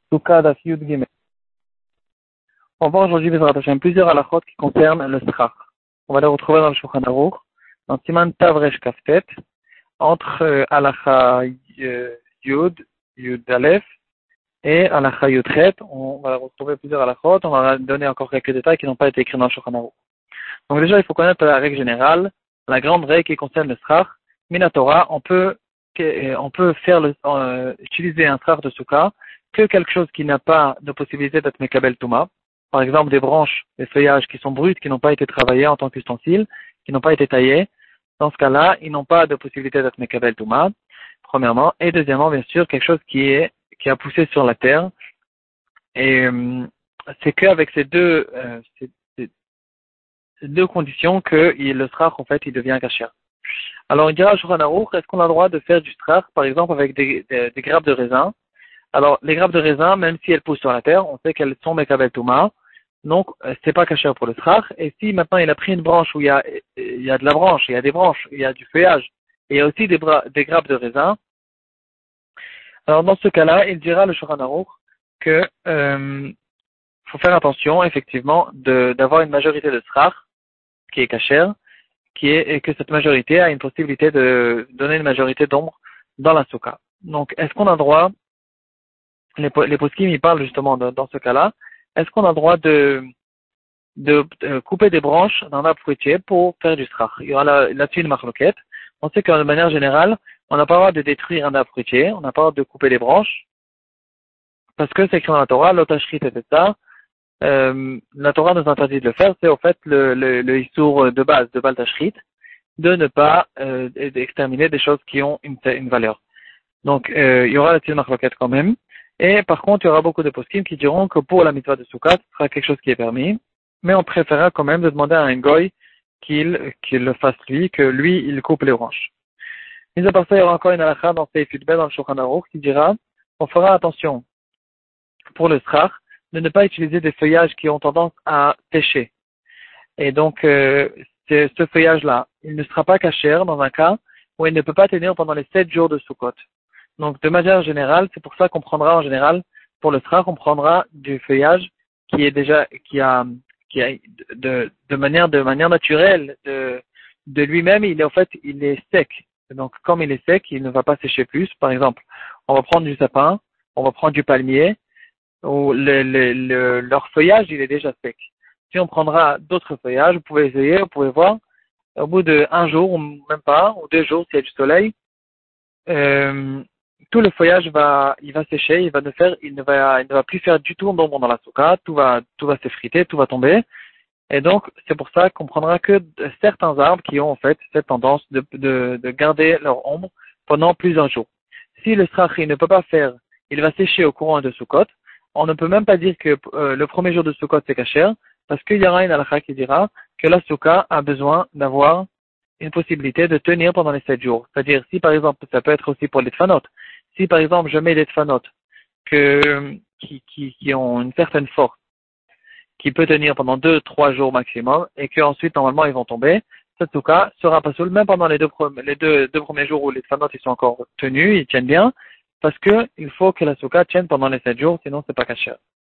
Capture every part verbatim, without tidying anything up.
Souka Daf Yud Gimel. On va voir aujourd'hui Bezrat Hashem plusieurs halakhot qui concernent le Srach. On va les retrouver dans le Shulchan Aruch, dans Siman Tavresh Kaftet, entre euh, halakha euh, Yud, Yud Aleph, et halakha Yud Chet. On va retrouver plusieurs halakhot, on va donner encore quelques détails qui n'ont pas été écrits dans le Shulchan Aruch. Donc déjà, il faut connaître la règle générale, la grande règle qui concerne le Srach. Minatora, on peut, on peut faire le, euh, utiliser un Srach de Souka que quelque chose qui n'a pas de possibilité d'être Mekabel Touma. Par exemple, des branches, des feuillages qui sont bruts, qui n'ont pas été travaillés en tant qu'ustensiles, qui n'ont pas été taillés. Dans ce cas-là, ils n'ont pas de possibilité d'être Mekabel Touma, premièrement. Et deuxièmement, bien sûr, quelque chose qui est, qui a poussé sur la terre. Et euh, c'est qu'avec ces deux, euh, ces, ces, ces deux conditions que il, le Srach, en fait, il devient kasher. Alors, il dira à Shulchan Aruch, est-ce qu'on a le droit de faire du Srach, par exemple, avec des, des, des grappes de raisin? Alors, les grappes de raisin, même si elles poussent sur la terre, on sait qu'elles sont Mekabel Touma, donc c'est pas kasher pour le Srach. Et si maintenant il a pris une branche où il y a, il y a de la branche, il y a des branches, il y a du feuillage, et il y a aussi des, bras, des grappes de raisin, alors dans ce cas-là, il dira le Shulchan Aruch que euh, faut faire attention, effectivement, de, d'avoir une majorité de Srach, qui est kasher, qui est, et que cette majorité a une possibilité de donner une majorité d'ombre dans la souka. Donc, est-ce qu'on a droit, les, les poskim, ils parlent justement de, dans ce cas-là, est-ce qu'on a le droit de, de, de couper des branches d'un arbre fruitier pour faire du Srach? Il y aura là, là-dessus une marloquette. On sait qu'de manière générale, on n'a pas le droit de détruire un arbre fruitier, on n'a pas le droit de couper les branches, parce que c'est écrit dans la Torah, l'otashrit et ça, euh, la Torah nous interdit de le faire, c'est au fait le, le, le issour de base de Bal Tashrit, de ne pas euh, exterminer des choses qui ont une, une valeur. Donc, euh, il y aura là-dessus une marloquette quand même. Et par contre, il y aura beaucoup de poskim qui diront que pour la mitzvah de Soukat, ce sera quelque chose qui est permis, mais on préférera quand même de demander à un goy qu'il, qu'il le fasse lui, que lui, il coupe les branches. Mais à part ça, il y aura encore une halakha dans Seif Yud Bet, dans le Shulchan Aruch, qui dira, on fera attention pour le Srach, de ne pas utiliser des feuillages qui ont tendance à sécher. Et donc, euh, c'est, ce feuillage-là, il ne sera pas kasher dans un cas où il ne peut pas tenir pendant les sept jours de Sukkot. Donc, de manière générale, c'est pour ça qu'on prendra en général, pour le Srach, on prendra du feuillage qui est déjà, qui a, qui a, de, de manière, de manière naturelle, de, de lui-même, il est, en fait, il est sec. Donc, comme il est sec, il ne va pas sécher plus. Par exemple, on va prendre du sapin, on va prendre du palmier, où le, le, le, leur feuillage, il est déjà sec. Si on prendra d'autres feuillages, vous pouvez essayer, vous pouvez voir, au bout de un jour, ou même pas, ou deux jours, s'il y a du soleil, euh, tout le feuillage va, il va sécher, il va ne faire, il ne va, il ne va plus faire du tout d'ombre dans la souka, tout va, tout va s'effriter, tout va tomber. Et donc, c'est pour ça qu'on prendra que certains arbres qui ont, en fait, cette tendance de, de, de garder leur ombre pendant plusieurs jours. Si le Srach, il ne peut pas faire, il va sécher au courant de Sukkot, on ne peut même pas dire que euh, le premier jour de Sukkot c'est kasher, parce qu'il y aura une halakha qui dira que la souka a besoin d'avoir une possibilité de tenir pendant les sept jours. C'est-à-dire, si par exemple, ça peut être aussi pour les tfanot, si par exemple je mets des tfanot que, qui, qui, qui ont une certaine force, qui peut tenir pendant deux, trois jours maximum, et qu'ensuite normalement ils vont tomber, cette souka sera pas seule, même pendant les deux, les deux, deux premiers jours où les tfanot ils sont encore tenus, ils tiennent bien, parce que il faut que la souka tienne pendant les sept jours, sinon c'est pas kasher.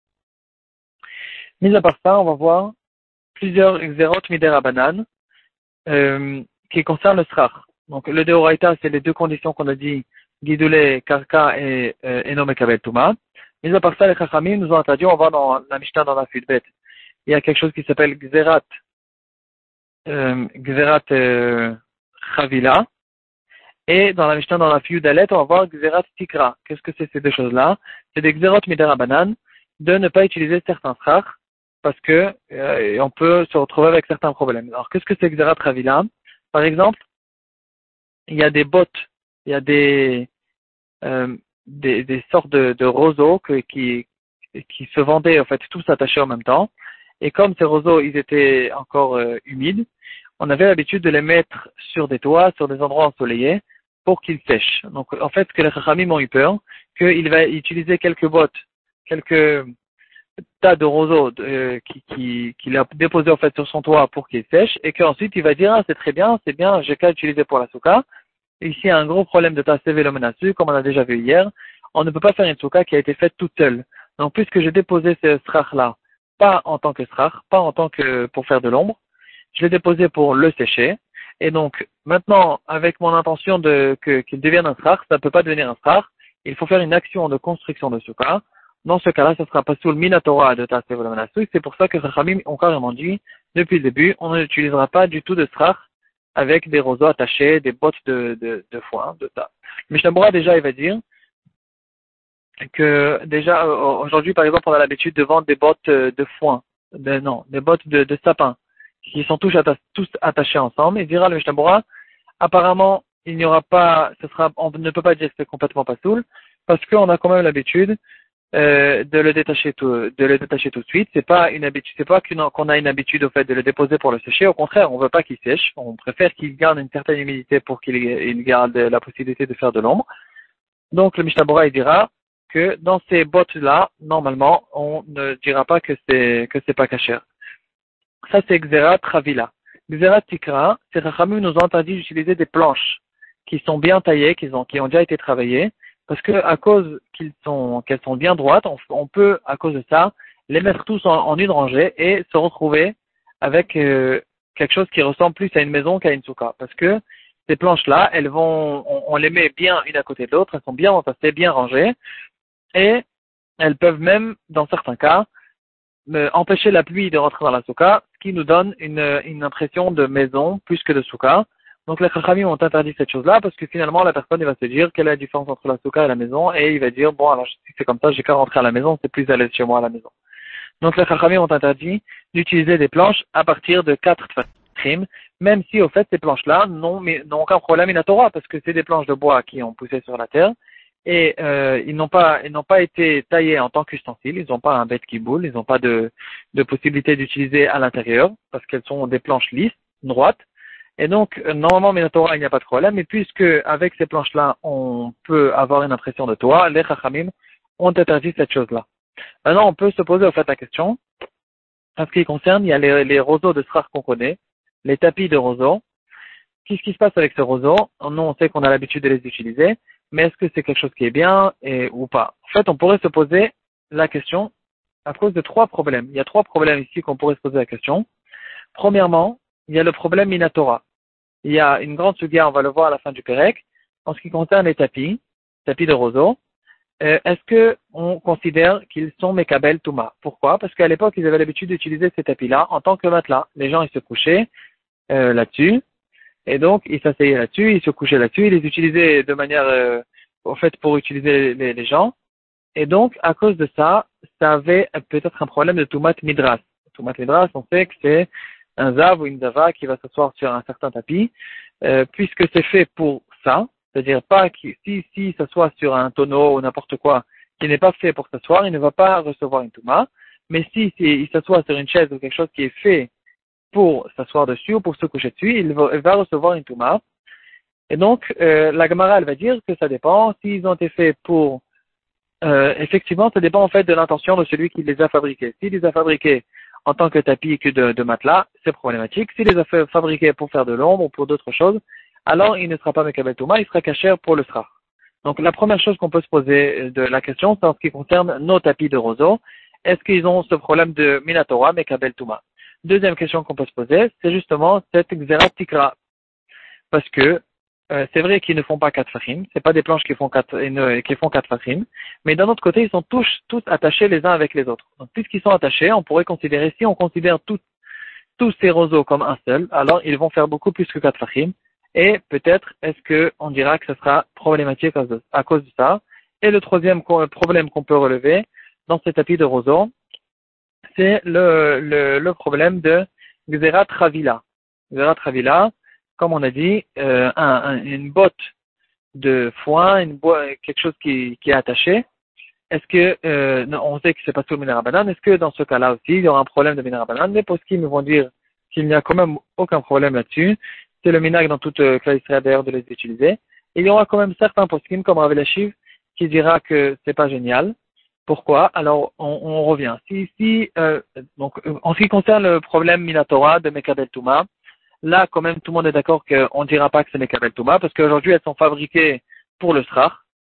Mis à part ça, on va voir plusieurs xérot midera banane, Euh, qui concerne le Srach. Donc, le Deoraita, c'est les deux conditions qu'on a dit, Gidoulé, Karka et euh, Eno Mekabel Touma. Mais à part ça, les Chachamim nous ont interdit, on va dans la Mishnah, dans la Fudbet. Il y a quelque chose qui s'appelle Gzerat, euh, Gzerat euh, Chavila. Et dans la Mishnah, dans la Fiudalet, on va voir Gzerat Tikra. Qu'est-ce que c'est ces deux choses-là? C'est des Xerot Midera Banan, de ne pas utiliser certains Srach, parce que euh, on peut se retrouver avec certains problèmes. Alors, qu'est-ce que c'est Gzerat Chavila? Par exemple, il y a des bottes, il y a des euh, des, des sortes de, de roseaux que, qui qui se vendaient en fait tous attachés en même temps. Et comme ces roseaux, ils étaient encore euh, humides, on avait l'habitude de les mettre sur des toits, sur des endroits ensoleillés, pour qu'ils sèchent. Donc, en fait, ce que les Chachamim ont eu peur, qu'il va utiliser quelques bottes, quelques tas de roseaux euh, qui, qui, qu'il a déposé en fait sur son toit pour qu'il sèche, et qu'ensuite il va dire ah, c'est très bien, c'est bien, j'ai qu'à utiliser pour la souka. Et ici, il y a un gros problème de tassevé le menaçu, comme on a déjà vu hier. On ne peut pas faire une souka qui a été faite toute seule. Donc, puisque j'ai déposé ce srach-là, pas en tant que srach, pas en tant que pour faire de l'ombre, je l'ai déposé pour le sécher. Et donc, maintenant, avec mon intention de que, qu'il devienne un srach, ça ne peut pas devenir un srach. Il faut faire une action de construction de soukha. Dans ce cas-là, ça sera pas sous le minatora de Tassev ou la C'est pour ça que Chachamim ont carrément dit, depuis le début, on n'utilisera pas du tout de srach avec des roseaux attachés, des bottes de, de, de foin, de tas. Mishnah Berurah, déjà, il va dire que, déjà, aujourd'hui, par exemple, on a l'habitude de vendre des bottes de foin, de, non, des bottes de, de sapin, qui sont tous, atta- tous attachés ensemble. Il dira, le Mishnah Berurah, apparemment, il n'y aura pas, ce sera, on ne peut pas dire que c'est complètement pas soul, parce qu'on a quand même l'habitude Euh, de le détacher tout, de le détacher tout de suite. C'est pas une habitude, c'est pas qu'une, qu'on a une habitude au fait de le déposer pour le sécher. Au contraire, on veut pas qu'il sèche. On préfère qu'il garde une certaine humidité pour qu'il il garde la possibilité de faire de l'ombre. Donc, le Mishnah Berurah, il dira que dans ces bottes-là, normalement, on ne dira pas que c'est, que c'est pas kasher. Ça, c'est Xerat Travila. Xerat Tikra, c'est Chachamim nous ont interdit d'utiliser des planches qui sont bien taillées, qui ont, qui ont déjà été travaillées. Parce que à cause qu'ils sont, qu'elles sont bien droites, on, on peut, à cause de ça, les mettre tous en, en une rangée et se retrouver avec euh, quelque chose qui ressemble plus à une maison qu'à une souka. Parce que ces planches-là, elles vont, on, on les met bien une à côté de l'autre, elles sont bien entassées, bien rangées, et elles peuvent même, dans certains cas, euh, empêcher la pluie de rentrer dans la souka, ce qui nous donne une, une impression de maison plus que de souka. Donc les Chachamim ont interdit cette chose-là parce que finalement la personne il va se dire quelle est la différence entre la souka et la maison et il va dire bon alors si c'est comme ça j'ai qu'à rentrer à la maison, c'est plus à l'aise chez moi à la maison. Donc les Chachamim ont interdit d'utiliser des planches à partir de quatre tfachim, même si au fait ces planches-là n'ont, n'ont aucun problème in la Torah parce que c'est des planches de bois qui ont poussé sur la terre et euh, ils n'ont pas ils n'ont pas été taillées en tant qu'ustensiles, ils n'ont pas un bête qui boule, ils n'ont pas de, de possibilité d'utiliser à l'intérieur parce qu'elles sont des planches lisses, droites. Et donc, normalement, Minatora, il n'y a pas de problème, mais puisque avec ces planches-là, on peut avoir une impression de Torah, les Chachamim ont interdit cette chose-là. Maintenant, on peut se poser au fait la question, en ce qui concerne, il y a les, les roseaux de srach qu'on connaît, les tapis de roseaux. Qu'est-ce qui se passe avec ces roseaux? Nous, on sait qu'on a l'habitude de les utiliser, mais est-ce que c'est quelque chose qui est bien et, ou pas? En fait, on pourrait se poser la question à cause de trois problèmes. Il y a trois problèmes ici qu'on pourrait se poser la question. Premièrement, il y a le problème Minatora. Il y a une grande sugia, on va le voir à la fin du Pérec, en ce qui concerne les tapis, tapis de roseau. Euh, est-ce que on considère qu'ils sont Mekabel Touma? Pourquoi? Parce qu'à l'époque, ils avaient l'habitude d'utiliser ces tapis-là en tant que matelas. Les gens, ils se couchaient euh, là-dessus, et donc ils s'asseyaient là-dessus, ils se couchaient là-dessus, ils les utilisaient de manière, euh, au fait, pour utiliser les, les gens. Et donc, à cause de ça, ça avait peut-être un problème de Toumat Midras. Toumat Midras, on sait que c'est un zav ou une zava qui va s'asseoir sur un certain tapis, euh, puisque c'est fait pour ça, c'est-à-dire pas que si, si s'assoit sur un tonneau ou n'importe quoi qui n'est pas fait pour s'asseoir, il ne va pas recevoir une touma, mais si, si il s'assoit sur une chaise ou quelque chose qui est fait pour s'asseoir dessus ou pour se coucher dessus, il va, il va recevoir une touma. Et donc, euh, la Gemara, elle va dire que ça dépend, s'ils ont été faits pour, euh, effectivement, ça dépend en fait de l'intention de celui qui les a fabriqués. S'il les a fabriqués en tant que tapis que de, de matelas, c'est problématique. S'il les a fait fabriqués pour faire de l'ombre ou pour d'autres choses, alors il ne sera pas Mekabel Touma, il sera kasher pour le srach. Donc la première chose qu'on peut se poser de la question, c'est en ce qui concerne nos tapis de roseau, est-ce qu'ils ont ce problème de Minatora, Mekabel Touma? Deuxième question qu'on peut se poser, c'est justement cette Xerat Tikra. Parce que euh, c'est vrai qu'ils ne font pas quatre fachim, c'est pas des planches qui font quatre, euh, qui font quatre fachim, mais d'un autre côté, ils sont tous, tous attachés les uns avec les autres. Donc, puisqu'ils sont attachés, on pourrait considérer, si on considère tout, tous ces roseaux comme un seul, alors ils vont faire beaucoup plus que quatre fachim, et peut-être est-ce que on dira que ce sera problématique à cause de, à cause de ça. Et le troisième problème qu'on peut relever dans ces tapis de roseaux, c'est le, le, le problème de Xerat Ravila. Xerat Ravila, comme on a dit, euh, un, un, une botte de foin, une bo- quelque chose qui, qui est attaché. Est-ce que, euh, non, on sait que c'est pas tout le minarabanan, est-ce que dans ce cas-là aussi, il y aura un problème de minarabanan? Les poskim vont dire qu'il n'y a quand même aucun problème là-dessus. C'est le minag dans toute euh, classe Israël d'ailleurs de les utiliser. Et il y aura quand même certains poskim, comme Rav Elachiv, qui dira que c'est pas génial. Pourquoi? Alors, on, on revient. Si, si, euh, donc, en ce qui concerne le problème Minatora de Mekabel Touma, là, quand même, tout le monde est d'accord qu'on ne dira pas que c'est Mekabel Touma, parce qu'aujourd'hui, elles sont fabriquées pour le srach.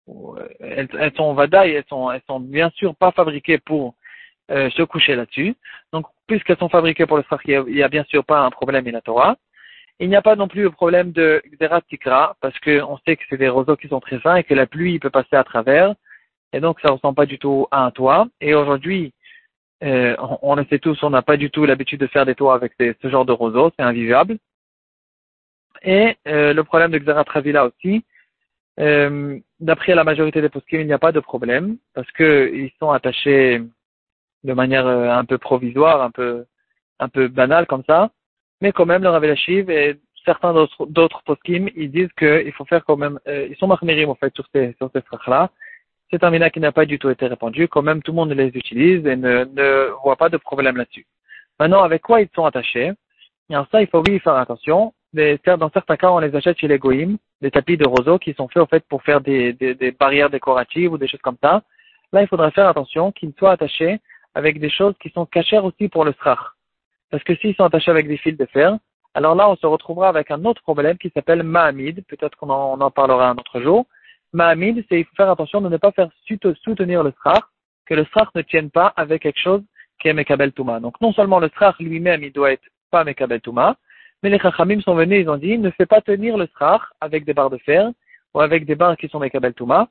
elles, elles sont vadaï, elles sont, elles sont bien sûr pas fabriquées pour euh, se coucher là-dessus. Donc, puisqu'elles sont fabriquées pour le strach, il n'y a, a bien sûr pas un problème in la Torah. Il n'y a pas non plus le problème de Xerat Tikra, parce qu'on sait que c'est des roseaux qui sont très fins et que la pluie peut passer à travers, et donc ça ne ressemble pas du tout à un toit. Et aujourd'hui, euh, on, on le sait tous, on n'a pas du tout l'habitude de faire des toits avec ces, ce genre de roseaux, c'est invivable. Et euh, le problème de Xerat Ravila aussi, euh, d'après la majorité des poskim, il n'y a pas de problème, parce qu'ils sont attachés de manière euh, un peu provisoire, un peu un peu banale comme ça, mais quand même le Rav Elachiv et certains d'autres, d'autres poskim, ils disent qu'il faut faire quand même, euh, ils sont marmirim en fait sur ces sur ces frères-là. C'est un mina qui n'a pas du tout été répandu, quand même tout le monde les utilise et ne, ne voit pas de problème là-dessus. Maintenant, avec quoi ils sont attachés? Alors ça, il faut oui y faire attention. Mais dans certains cas, on les achète chez les goïms, des tapis de roseaux qui sont faits en fait pour faire des, des, des barrières décoratives ou des choses comme ça. Là, il faudrait faire attention qu'ils soient attachés avec des choses qui sont cachères aussi pour le strach. Parce que s'ils sont attachés avec des fils de fer, alors là, on se retrouvera avec un autre problème qui s'appelle Mahamid. Peut-être qu'on en, on en parlera un autre jour. Mahamid, c'est il faut faire attention de ne pas faire soutenir le strach, que le strach ne tienne pas avec quelque chose qui est Mekabel Touma. Donc non seulement le strach lui-même, il doit être pas Mekabel Touma, mais les Chachamim sont venus, ils ont dit, ne fais pas tenir le strach avec des barres de fer ou avec des barres qui sont Mekabel Touma.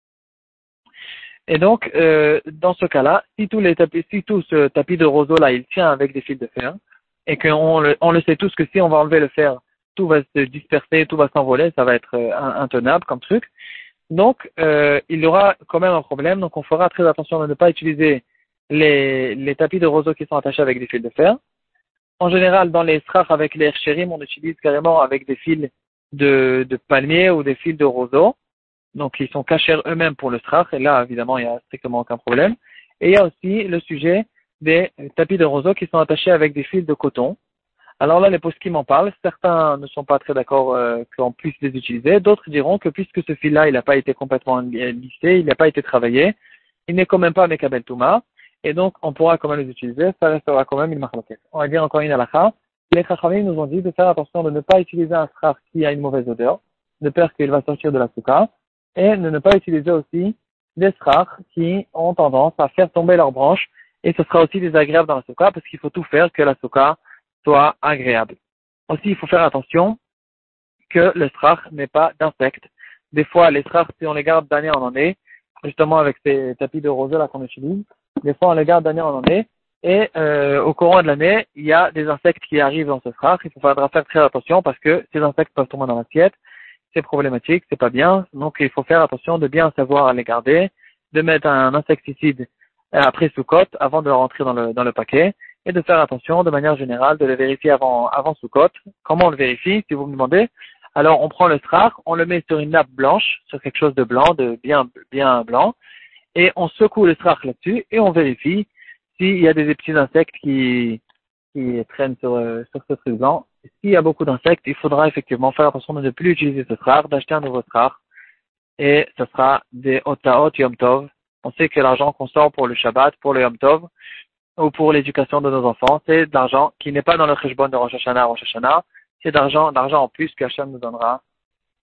Et donc, euh, dans ce cas-là, si tout, les tapis, si tout ce tapis de roseau là, il tient avec des fils de fer, et qu'on le, on le sait tous que si on va enlever le fer, tout va se disperser, tout va s'envoler, ça va être euh, intenable comme truc. Donc, euh, il y aura quand même un problème. Donc, on fera très attention de ne pas utiliser les, les tapis de roseau qui sont attachés avec des fils de fer. En général, dans les strach avec les herchérim, on utilise carrément avec des fils de, de palmier ou des fils de roseau. Donc, ils sont cachés eux-mêmes pour le strach. Et là, évidemment, il n'y a strictement aucun problème. Et il y a aussi le sujet des tapis de roseau qui sont attachés avec des fils de coton. Alors là, les poskim m'en parlent. Certains ne sont pas très d'accord euh, qu'on puisse les utiliser. D'autres diront que puisque ce fil-là, il n'a pas été complètement lissé, il n'a pas été travaillé, il n'est quand même pas Mekabel Touma. Et donc, on pourra quand même les utiliser. Ça restera quand même une marloquette. On va dire encore une halakha. Les chachamim nous ont dit de faire attention de ne pas utiliser un strach qui a une mauvaise odeur, de peur qu'il va sortir de la souka, et de ne pas utiliser aussi des strachs qui ont tendance à faire tomber leurs branches, et ce sera aussi désagréable dans la souka, parce qu'il faut tout faire que la souka soit agréable. Aussi, il faut faire attention que le strach n'ait pas d'insectes. Des fois, les strachs, si on les garde d'année en année, justement avec ces tapis de roseau là qu'on utilise, des fois on les garde d'année en année, et euh, au courant de l'année, il y a des insectes qui arrivent dans ce strach. Il faudra faire très attention parce que ces insectes peuvent tomber dans l'assiette. C'est problématique, c'est pas bien. Donc il faut faire attention de bien savoir les garder, de mettre un insecticide après Soukot avant de le rentrer dans le dans le paquet, et de faire attention de manière générale de le vérifier avant avant Soukot. Comment on le vérifie, si vous me demandez? Alors on prend le strach, on le met sur une nappe blanche, sur quelque chose de blanc, de bien bien blanc, et on secoue le strach là-dessus et on vérifie s'il y a des petits insectes qui qui traînent sur sur ce truc blanc. S'il y a beaucoup d'insectes, il faudra effectivement faire attention de ne plus utiliser ce strach, d'acheter un nouveau strach, et ce sera des Otaot Yom Tov. On sait que l'argent qu'on sort pour le Shabbat, pour le Yom Tov, ou pour l'éducation de nos enfants, c'est de l'argent qui n'est pas dans le Cheshbon de Rosh Hashanah à Rosh Hashanah, c'est d'argent, d'argent en plus que Hachem nous donnera